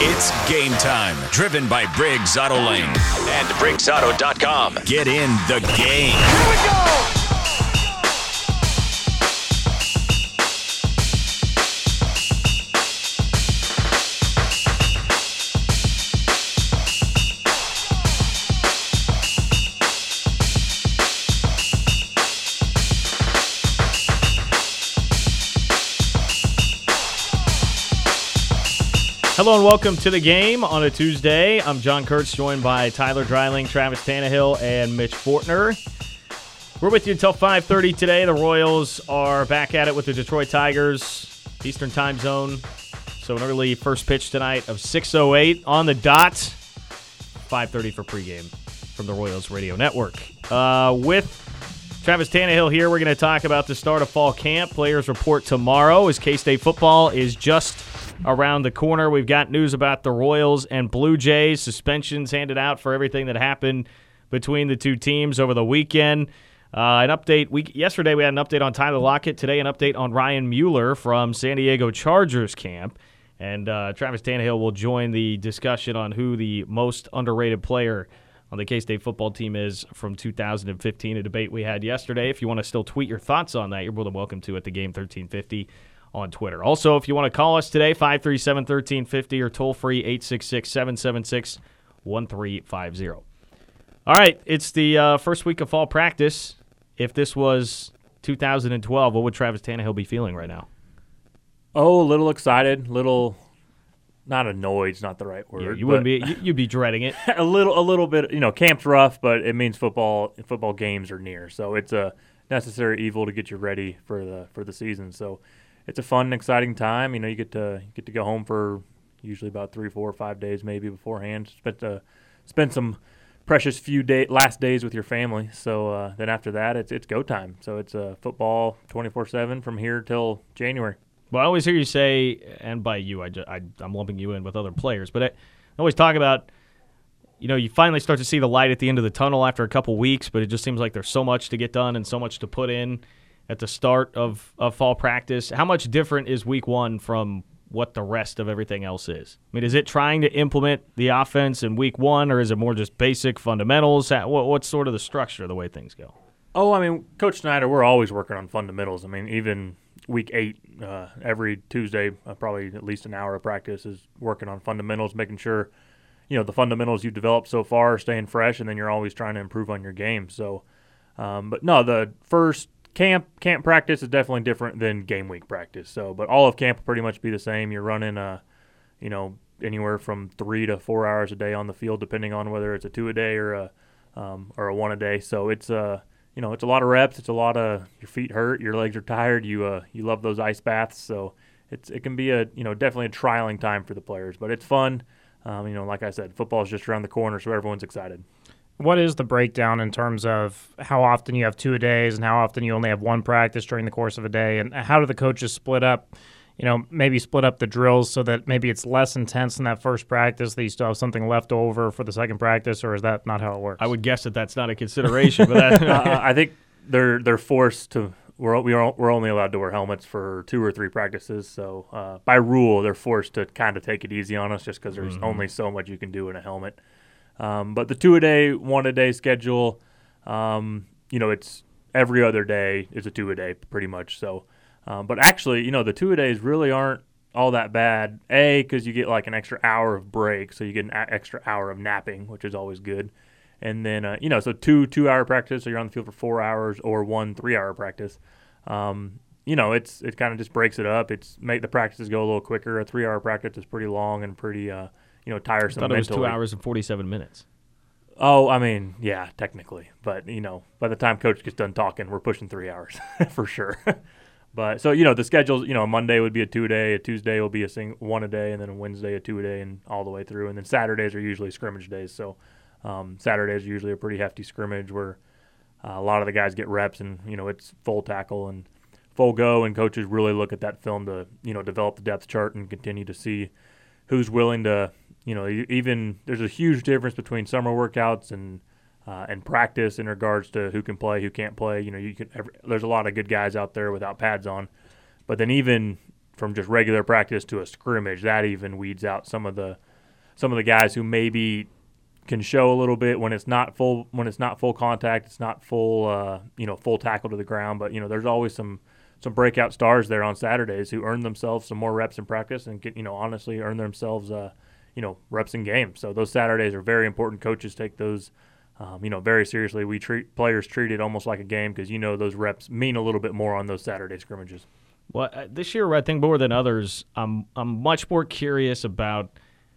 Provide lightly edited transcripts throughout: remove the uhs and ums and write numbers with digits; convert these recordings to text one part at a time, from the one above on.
It's game time, driven by Briggs Auto Lane and BriggsAuto.com. Get in the game. Here we go! Hello and welcome to the game on a Tuesday. I'm John Kurtz, joined by Tyler Dreiling, Travis Tannehill, and Mitch Fortner. We're with you until 5:30 today. The Royals are back at it with the Detroit Tigers, Eastern time zone. So an early first pitch tonight of 6:08 on the dot. 5:30 for pregame from the Royals Radio Network. With Travis Tannehill here, we're going to talk about the start of fall camp. Players report tomorrow as K-State football is just around the corner. We've got news about the Royals and Blue Jays. Suspensions handed out for everything that happened between the two teams over the weekend. An update. Yesterday we had an update on Tyler Lockett. Today an update on Ryan Mueller from San Diego Chargers camp. And Travis Tannehill will join the discussion on who the most underrated player on the K-State football team is from 2015, a debate we had yesterday. If you want to still tweet your thoughts on that, you're more than welcome to at the Game 1350 on Twitter. Also, if you want to call us today, 537-1350 or toll-free 866-776-1350. All right, it's the first week of fall practice. If this was 2012, what would Travis Tannehill be feeling right now? Oh, a little excited, not annoyed's not the right word. Yeah, you wouldn't be. You'd be dreading it. a little bit. Camp's rough, but it means football games are near, so it's a necessary evil to get you ready for the season. So it's a fun and exciting time. You get to go home for usually about 3, 4, 5 days maybe beforehand. Spend some precious last days with your family. So then after that, it's go time. So it's football 24/7 from here till January. Well, I always hear you say, and by you, I'm lumping you in with other players, but I always talk about, you finally start to see the light at the end of the tunnel after a couple weeks, but it just seems like there's so much to get done and so much to put in at the start of fall practice. How much different is week one from what the rest of everything else is? I mean, is it trying to implement the offense in week one, or is it more just basic fundamentals? What's sort of the structure of the way things go? Oh, Coach Snyder, we're always working on fundamentals. Even week 8, every Tuesday, probably at least an hour of practice is working on fundamentals, making sure, the fundamentals you've developed so far are staying fresh, and then you're always trying to improve on your game. So, but no, the first camp practice is definitely different than game week practice. So, but all of camp will pretty much be the same. You're running, anywhere from 3 to 4 hours a day on the field, depending on whether it's a 2 a day or a 1 a day. So it's it's a lot of reps. It's a lot of your feet hurt, your legs are tired. You love those ice baths. So it can be definitely a trialing time for the players, but it's fun. Like I said, football is just around the corner, so everyone's excited. What is the breakdown in terms of how often you have 2 a days and how often you only have one practice during the course of a day? And how do the coaches split up, maybe split up the drills so that maybe it's less intense in that first practice, that you still have something left over for the second practice, or is that not how it works? I would guess that's not a consideration. But I think they're forced to. We're only allowed to wear helmets for 2 or 3 practices. So by rule, they're forced to kind of take it easy on us just because there's only so much you can do in a helmet. But the 2 a day, 1 a day schedule, it's every other day is a 2 a day pretty much. So, but actually, the 2 a days really aren't all that bad. Because you get like an extra hour of break, so you get an extra hour of napping, which is always good. And then, so 2 2-hour practice, so you're on the field for 4 hours, or 1 3-hour practice. It kind of just breaks it up. It's make the practices go a little quicker. A 3-hour practice is pretty long and pretty, tiresome. I thought it was mentally. 2 hours and 47 minutes. Oh, yeah, technically. But, by the time Coach gets done talking, we're pushing 3 hours for sure. But, so, the schedules, Monday would be a 2 a day, a Tuesday will be a 1 a day, and then a Wednesday a 2 a day, and all the way through. And then Saturdays are usually scrimmage days. So, Saturdays are usually a pretty hefty scrimmage where a lot of the guys get reps, and, it's full tackle and full go, and coaches really look at that film to, develop the depth chart and continue to see who's willing to, even there's a huge difference between summer workouts and practice in regards to who can play, who can't play. There's a lot of good guys out there without pads on, but then even from just regular practice to a scrimmage, that even weeds out some of the some of the guys who maybe can show a little bit when it's not full contact, it's not full full tackle to the ground. But there's always some breakout stars there on Saturdays who earn themselves some more reps in practice and get honestly earn themselves reps in games. So those Saturdays are very important. Coaches take those very seriously. We treat it almost like a game because those reps mean a little bit more on those Saturday scrimmages. Well, this year I think more than others, I'm much more curious about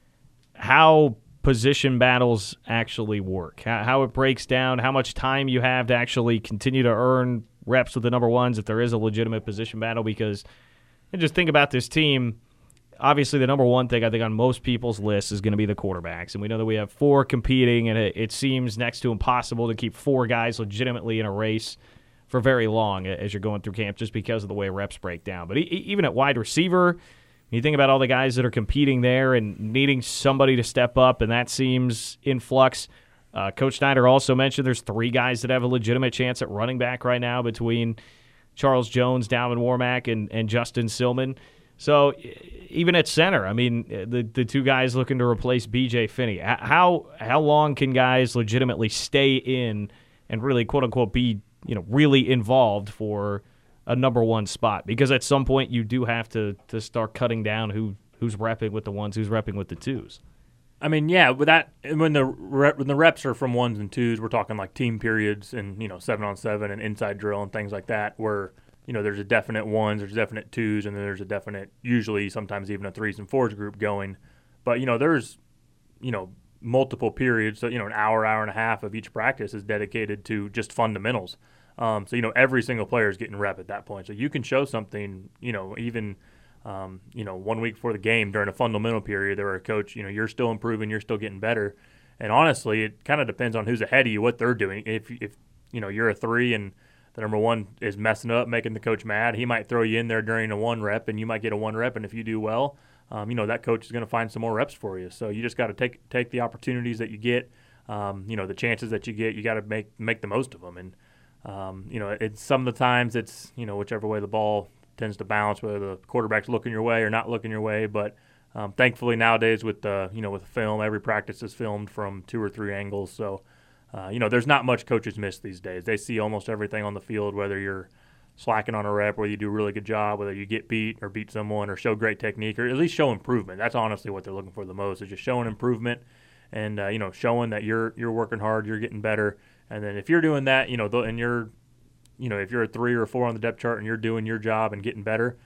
how position battles actually work, how it breaks down, how much time you have to actually continue to earn reps with the number ones if there is a legitimate position battle. Because and just think about this team. Obviously, the number one thing I think on most people's list is going to be the quarterbacks. And we know that we have 4 competing, and it seems next to impossible to keep 4 guys legitimately in a race for very long as you're going through camp just because of the way reps break down. But even at wide receiver, you think about all the guys that are competing there and needing somebody to step up, and that seems in flux. Coach Snyder also mentioned there's 3 guys that have a legitimate chance at running back right now between Charles Jones, Dalvin Warmack, and Justin Silman. So even at center, I mean, the 2 guys looking to replace B.J. Finney, how long can guys legitimately stay in and really, quote-unquote, be really involved for a number one spot? Because at some point you do have to start cutting down who's repping with the ones, who's repping with the twos. I mean, yeah, with that, when the reps are from ones and twos, we're talking like team periods and 7-on-7 and inside drill and things like that, where there's a definite ones, there's definite twos, and then there's a definite, usually sometimes even a 3s and 4s group going. But there's multiple periods, so an hour and a half of each practice is dedicated to just fundamentals. So every single player is getting rep at that point. So you can show something, even 1 week before the game during a fundamental period, there were a coach, you're still improving, you're still getting better. And honestly, it kind of depends on who's ahead of you, what they're doing. If you're a 3 and the number 1 is messing up, making the coach mad, he might throw you in there during a 1 rep, and you might get a 1 rep. And if you do well, that coach is going to find some more reps for you. So you just got to take the opportunities that you get, the chances that you get. You got to make the most of them. And it's some of the times it's whichever way the ball tends to bounce, whether the quarterback's looking your way or not looking your way. But thankfully nowadays with with film, every practice is filmed from 2 or 3 angles. So there's not much coaches miss these days. They see almost everything on the field, whether you're slacking on a rep, whether you do a really good job, whether you get beat or beat someone or show great technique or at least show improvement. That's honestly what they're looking for the most, is just showing improvement and showing that you're working hard, you're getting better. And then if you're doing that, and you're if you're a 3 or a 4 on the depth chart and you're doing your job and getting better,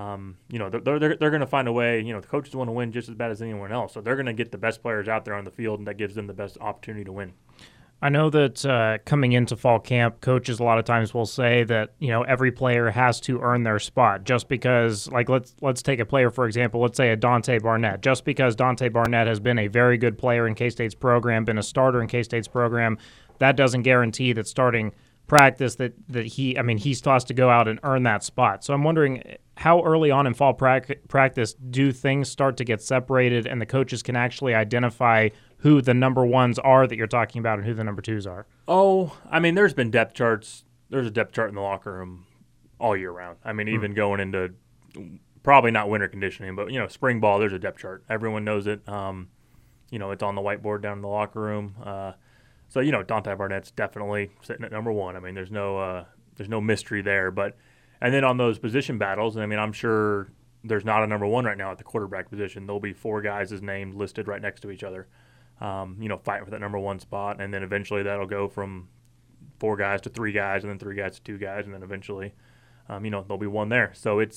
they're going to find a way. The coaches want to win just as bad as anyone else, so they're going to get the best players out there on the field, and that gives them the best opportunity to win. I know that coming into fall camp, coaches a lot of times will say that every player has to earn their spot. Just because, like let's take a player for example, let's say a Dante Barnett. Just because Dante Barnett has been a very good player in K-State's program, been a starter in K-State's program, that doesn't guarantee that starting practice that he still has to go out and earn that spot. So I'm wondering, how early on in fall practice do things start to get separated and the coaches can actually identify who the number ones are that you're talking about and who the number twos are? Oh, there's been depth charts. There's a depth chart in the locker room all year round. Even going into probably not winter conditioning, but spring ball, there's a depth chart. Everyone knows it. It's on the whiteboard down in the locker room. So Dante Barnett's definitely sitting at number 1. There's no mystery there. But and then on those position battles, I'm sure there's not a number 1 right now at the quarterback position. There'll be 4 guys' names listed right next to each other, fighting for that number 1 spot, and then eventually that'll go from 4 guys to 3 guys, and then 3 guys to 2 guys, and then eventually, there'll be 1 there. So it's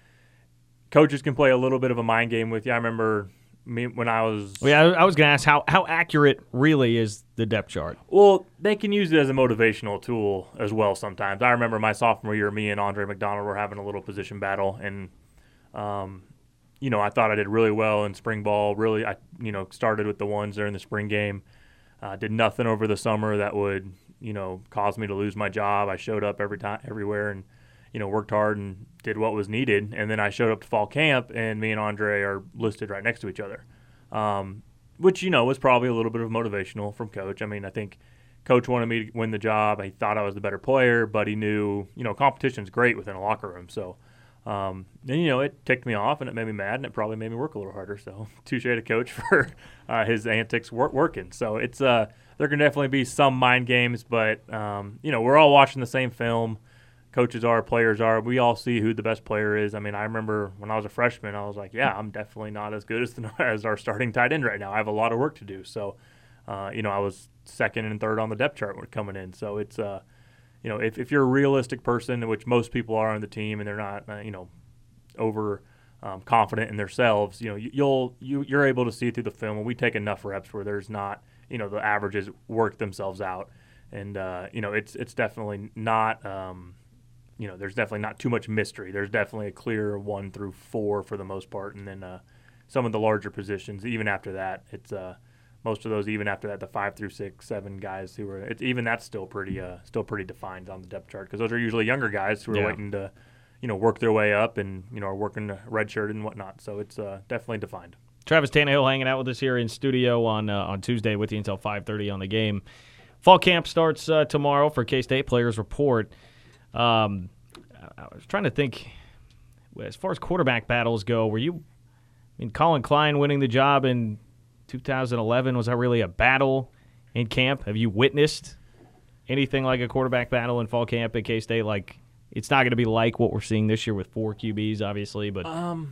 coaches can play a little bit of a mind game with you. I remember when I was... Well, I was going to ask, how accurate really is the depth chart? Well, they can use it as a motivational tool as well sometimes. I remember my sophomore year, me and Andre McDonald were having a little position battle, and, I thought I did really well in spring ball. Really, I started with the ones during the spring game. Did nothing over the summer that would, cause me to lose my job. I showed up everywhere and, worked hard and did what was needed. And then I showed up to fall camp, and me and Andre are listed right next to each other, which, was probably a little bit of motivational from Coach. I think Coach wanted me to win the job. He thought I was the better player, but he knew, competition's great within a locker room. So, And, it ticked me off and it made me mad and it probably made me work a little harder. So touche to coach for his antics working. So it's there can definitely be some mind games, but, we're all watching the same film. Coaches are, players are. We all see who the best player is. I mean, I remember when I was a freshman, I was like, yeah, I'm definitely not as good as our starting tight end right now. I have a lot of work to do. So, I was second and third on the depth chart when coming in. So it's, if you're a realistic person, which most people are on the team, and they're not, over confident in themselves, you're able to see through the film. And we take enough reps where there's not, the averages work themselves out. And, it's definitely not there's definitely not too much mystery. There's definitely a clear 1 through 4 for the most part, and then some of the larger positions. Even after that, it's most of those. Even after that, the 5 through 6, 7 guys who are even that's still pretty defined on the depth chart because those are usually younger guys who are waiting to work their way up and are working the red shirt and whatnot. So it's definitely defined. Travis Tannehill hanging out with us here in studio on Tuesday with you until 5:30 on the game. Fall camp starts tomorrow for K-State Players Report. I was trying to think, as far as quarterback battles go, Colin Klein winning the job in 2011, was that really a battle in camp? Have you witnessed anything like a quarterback battle in fall camp at K-State? Like, it's not going to be like what we're seeing this year with 4 QBs, obviously, but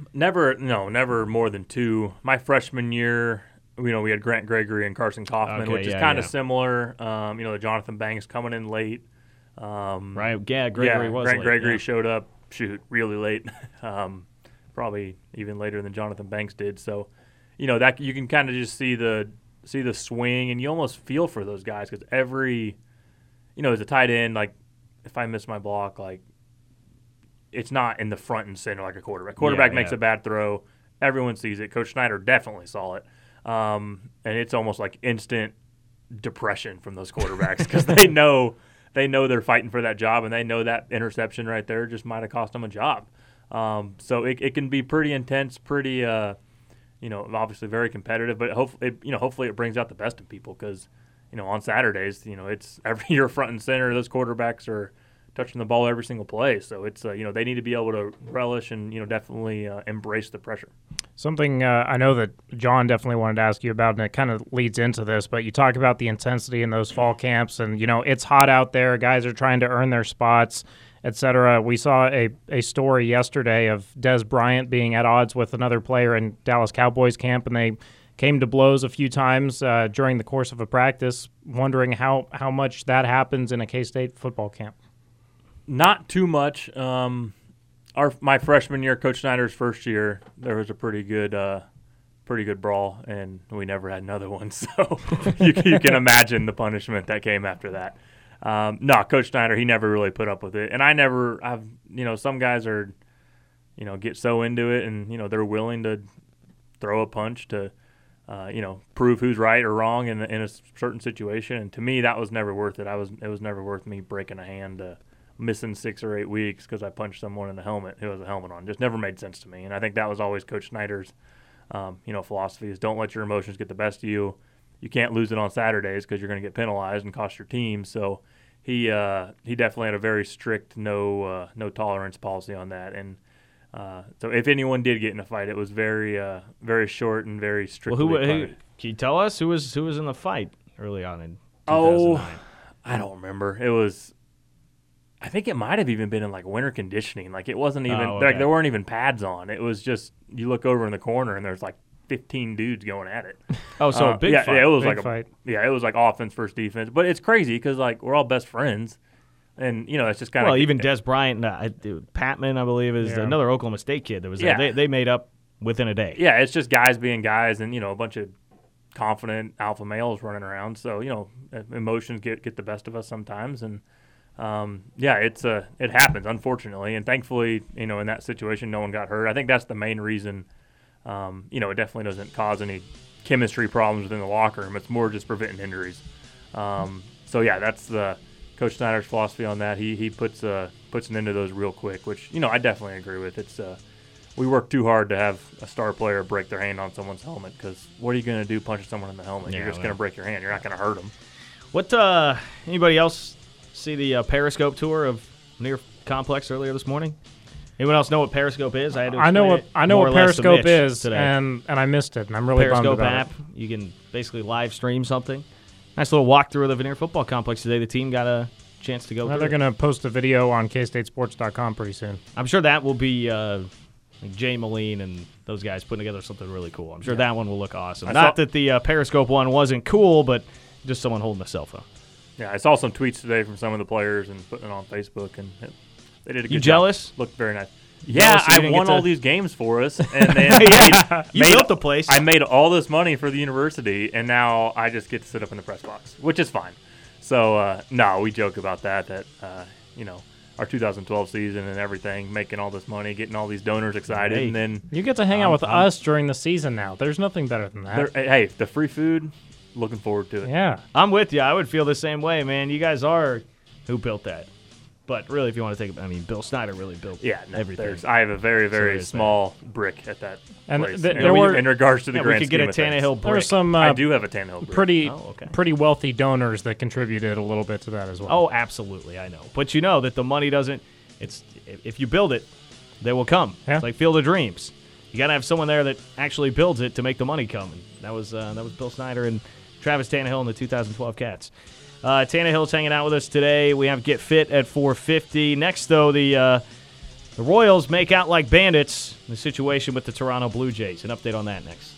never more than 2. My freshman year, we had Grant Gregory and Carson Kaufman, which is kind of similar. The Jonathan Banks coming in late. Right, yeah, Gregory was Grant late. Gregory showed up, really late, probably even later than Jonathan Banks did. So, that you can kind of just see the swing, and you almost feel for those guys because every, as a tight end, like if I miss my block, like it's not in the front and center like a quarterback. Quarterback makes a bad throw, everyone sees it. Coach Snyder definitely saw it, and it's almost like instant depression from those quarterbacks because they know they're fighting for that job, and they know that interception right there just might have cost them a job. So it can be pretty intense, pretty, obviously very competitive, but hopefully it brings out the best in people because, on Saturdays, it's you're front and center. Those quarterbacks are touching the ball every single play. So it's, they need to be able to relish and, definitely embrace the pressure. Something I know that John definitely wanted to ask you about, and it kind of leads into this, but you talk about the intensity in those fall camps, and, it's hot out there. Guys are trying to earn their spots, et cetera. We saw a story yesterday of Des Bryant being at odds with another player in Dallas Cowboys camp, and they came to blows a few times during the course of a practice. Wondering how much that happens in a K-State football camp. Not too much. My freshman year, Coach Snyder's first year, there was a pretty good brawl, and we never had another one. So you can imagine the punishment that came after that. No, Coach Snyder, he never really put up with it, and some guys are, get so into it, and they're willing to throw a punch to, prove who's right or wrong in a certain situation. And to me, that was never worth it. It was never worth me breaking a hand. Missing 6 or 8 weeks because I punched someone in the helmet who has a helmet on. Just never made sense to me. And I think that was always Coach Snyder's, philosophy is don't let your emotions get the best of you. You can't lose it on Saturdays because you're going to get penalized and cost your team. So he definitely had a very strict no tolerance policy on that. And so if anyone did get in a fight, it was very very short and very strictly. Well, can you tell us who was in the fight early on in 2009? I don't remember. It was. I think it might have even been in like winter conditioning. Like it wasn't even like there weren't even pads on. It was just you look over in the corner and there's like 15 dudes going at it. Oh, so a big fight. Yeah, it was big like fight. It was like offense versus defense. But it's crazy because like we're all best friends, and it's just kind of even Des Bryant, Patman, I believe, is another Oklahoma State kid that was there. They made up within a day. Yeah, it's just guys being guys, and a bunch of confident alpha males running around. So emotions get the best of us sometimes, and. It happens, unfortunately, and thankfully, in that situation, no one got hurt. I think that's the main reason. It definitely doesn't cause any chemistry problems within the locker room. It's more just preventing injuries. That's the Coach Snyder's philosophy on that. He puts an end to those real quick, which I definitely agree with. It's we work too hard to have a star player break their hand on someone's helmet because what are you going to do punching someone in the helmet? You're just going to break your hand. You're not going to hurt them. What? Anybody else see the Periscope tour of Near Complex earlier this morning? Anyone else know what Periscope is? I had to I know explain what it more or less to Periscope Mitch is, today. and I missed it, and I'm really bummed Periscope about app. it. You can basically live stream something. Nice little walkthrough of the Veneer Football Complex today. The team got a chance to go Well, through. they're going to post a video on KStateSports.com pretty soon. I'm sure that will be like Jay Moline and those guys putting together something really cool. I'm sure that one will look awesome. Not that the Periscope one wasn't cool, but just someone holding a cell phone. Yeah, I saw some tweets today from some of the players and putting it on Facebook, and they did a good You job. jealous? Looked very nice. Jealous Yeah, that you I didn't won get to- all these games for us, and then You built the place. I made all this money for the university, and now I just get to sit up in the press box, which is fine. So, no, we joke about that, our 2012 season and everything, making all this money, getting all these donors excited, Hey. and then, You get to hang out with us during the season now. There's nothing better than that. hey, the free food, looking forward to it. Yeah. I'm with you. I would feel the same way, man. You guys are who built that. But really, if you want to take it, Bill Snyder really built everything. I have a very, very there's small brick at that And place. there were- in regards to the Yeah, we grand could get a scheme of things. Tannehill There were brick. some I do have a Tannehill brick. pretty wealthy donors that contributed a little bit to that as well. Oh, absolutely, I know. But you know that the money doesn't. It's if you build it, they will come. Yeah. It's like Field of Dreams. You got to have someone there that actually builds it to make the money come. And that was Bill Snyder and Travis Tannehill in the 2012 Cats. Tannehill's hanging out with us today. We have Get Fit at 4:50. Next, though, the Royals make out like bandits. The situation with the Toronto Blue Jays. An update on that next.